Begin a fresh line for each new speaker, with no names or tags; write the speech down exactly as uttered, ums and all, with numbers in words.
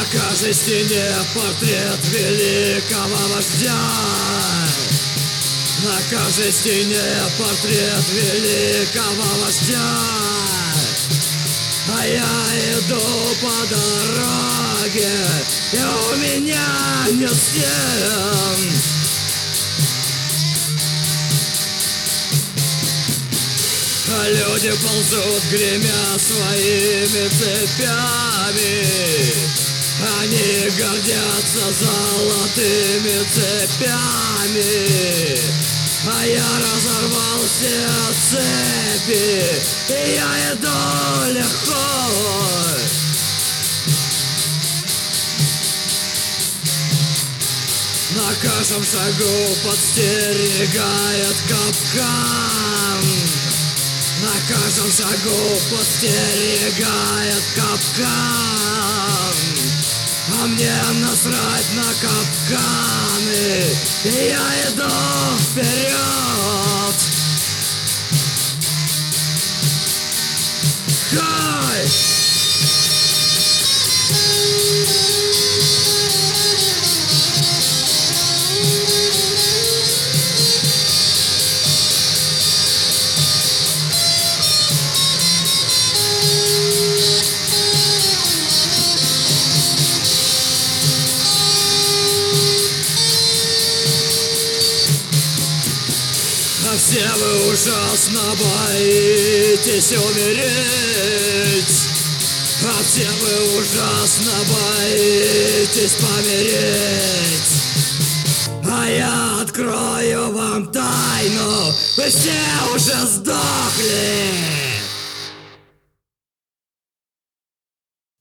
каждой стене портрет великого вождя. На каждой стене портрет великого вождя. А я иду по дороге, и у меня нет стен. А люди ползут, гремя своими цепями. Они гордятся золотыми цепями. А я разорвал все цепи, и я иду легко. На каждом шагу подстерегает капкан. На каждом шагу подстерегает капкан. А мне насрать на капканы, и я иду вперед. Хай! А все вы ужасно боитесь умереть. А все вы ужасно боитесь помереть. А я открою вам тайну: вы все уже сдохли.